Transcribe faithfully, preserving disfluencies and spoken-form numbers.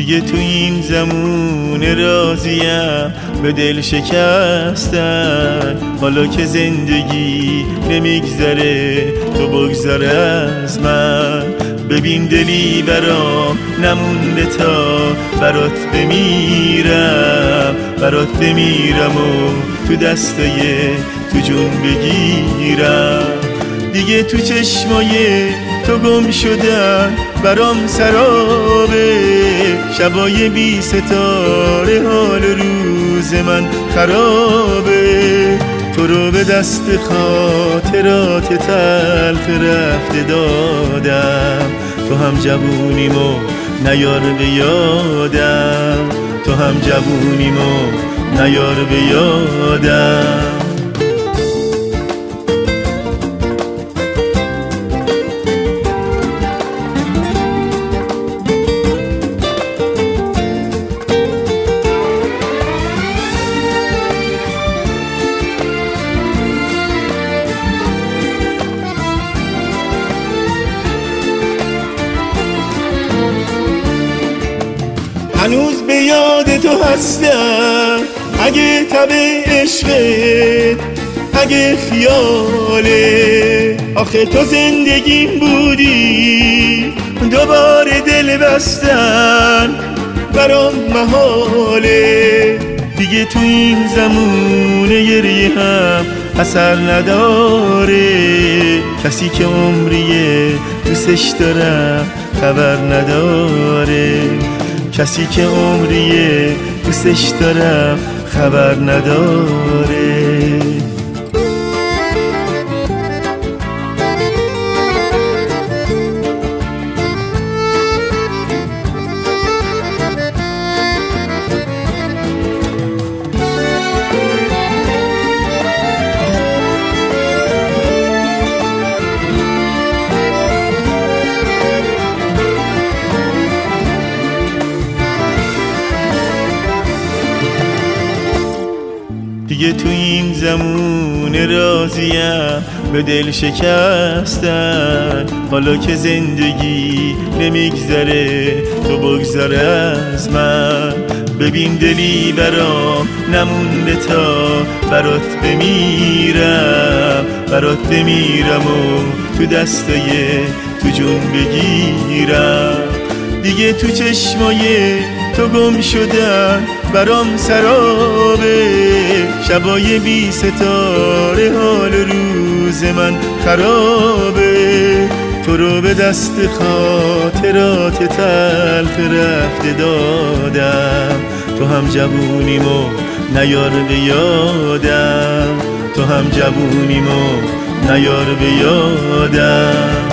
دیگه تو این زمون راضیم به دل شکستن. حالا که زندگی نمیگذره تو بگذر از من. ببین دلی برام نمونده تا برات بمیرم، برات بمیرم و تو دستای تو جون بگیرم. دیگه تو چشمای تو گم شدن برام سرابه، شبای بی ستاره حال روز من خرابه. تو رو به دست خاطرات تلخ رفته دادم، تو هم جوونیمو نیار به یادم، تو هم جوونیمو نیار به یادم. هنوز به یاد تو هستم، اگه تب عشقت، اگه خیاله. آخه تو زندگیم بودی، دوباره دل بستن برام محاله. دیگه تو این زمونه گریه هم اثر نداره، کسی که عمریه دوستش دارم خبر نداره، کسی که عمریه دوستش دارم خبر نداره. دیگه تو این زمون راضیم به دل شکستن. حالا که زندگی نمیگذره تو بگذر از من. ببین دلی برام نمونده تا برات بمیرم، برات بمیرم و تو دستای تو جون بگیرم. دیگه تو چشمای تو گم شدن برام سرابه، شبای بی ستاره حال روز من خرابه. تو رو به دست خاطرات تلخ رفته دادم، تو هم جوونیمو نیار به یادم، تو هم جوونیمو نیار به یادم.